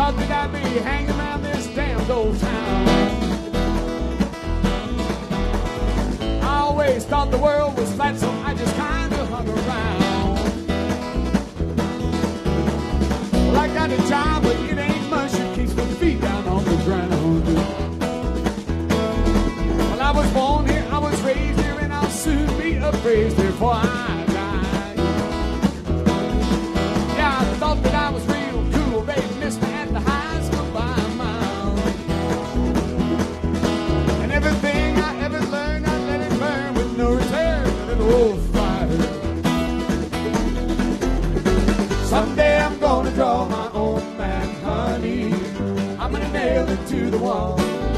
thought that I'd be hanging around this damn old town. I always thought the world was flat, so I just kind of hung around. Well, I got a job, but it ain't much. It keeps my feet down on the ground. Well, I was born here, I was raised here, and I'll soon be appraised before I die. Yeah, I thought that I was real cool, baby, missed me at the high school by a mile. And everything I ever learned, I let it burn with no return, a little old fire. Someday I'm gonna draw my own map, honey. I'm gonna nail it to the wall.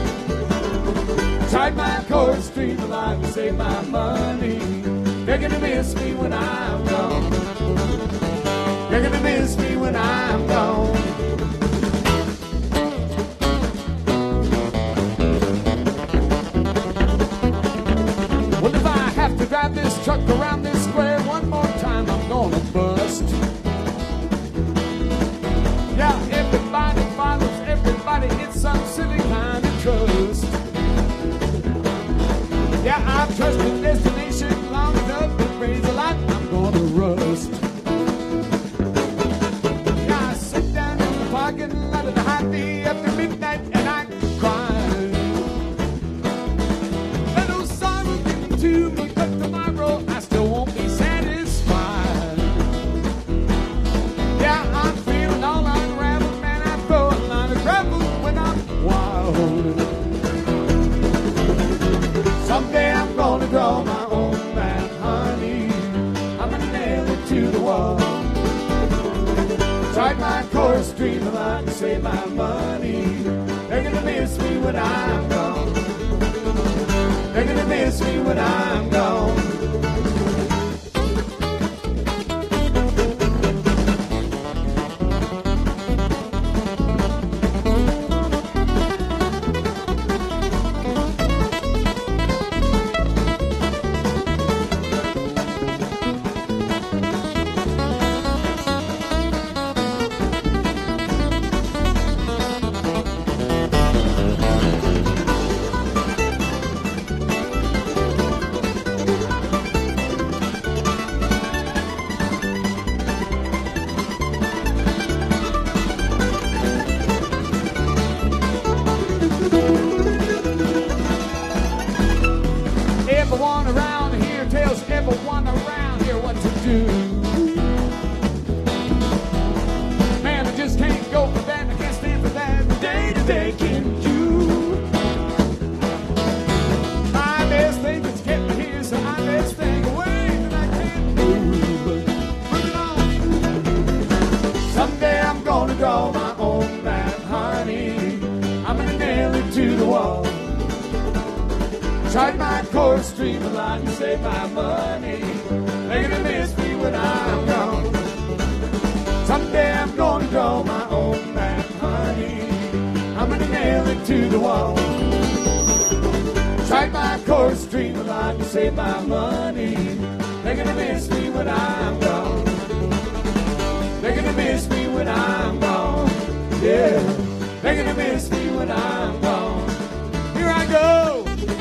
Tried my chord, stream a line to save my money. They're gonna miss me when I'm gone. They're gonna miss me when I'm gone. Well, if I have to drive this truck around this square one more time, I'm gonna bust. Yeah, everybody follows everybody, it's some silly kind of trust. Yeah, I've trusted destination long enough to raise a lot, I'm gonna rust. Yeah, I sit down in the parking lot of the high day after midnight and I cry. Let no sorrow get to me, but tomorrow I still won't be satisfied. Yeah, I'm feeling all unraveled, man, I throw a line of gravel when I'm wild. Someday I'm gonna draw my own map, honey. I'm gonna nail it to the wall. Tried my chorus, stream a line to save my money. They're gonna miss me when I'm gone. They're gonna miss me when I'm gone. Everyone around here tells everyone around here what to do. Man, I just can't go for that, I can't stand for that. Day to day, can you? My best thing is to get me here, so I best thing away that I can't move. Moving on. Someday I'm gonna draw my own map, honey. I'm gonna nail it to the wall. Tried my chorus, stream a line to save my money. They're gonna miss me when I'm gone. Someday I'm gonna draw my own map, honey. I'm gonna nail it to the wall. Tried my chorus, stream a line to save my money. They're gonna miss me when I'm gone. They're gonna miss me when I'm gone. Yeah, they're gonna miss me when I'm gone. Here I go.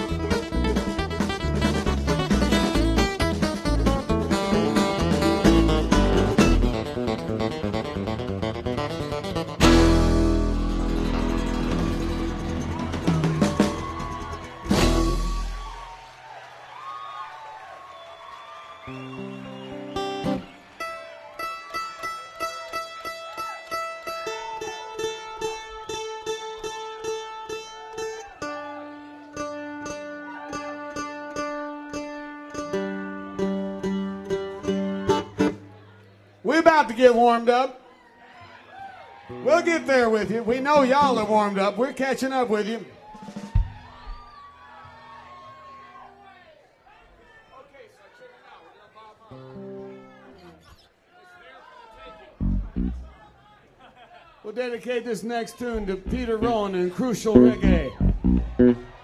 We're about to get warmed up. We'll get there with you. We know y'all are warmed up. We're catching up with you. We'll dedicate this next tune to Peter Rowan and Crucial Reggae.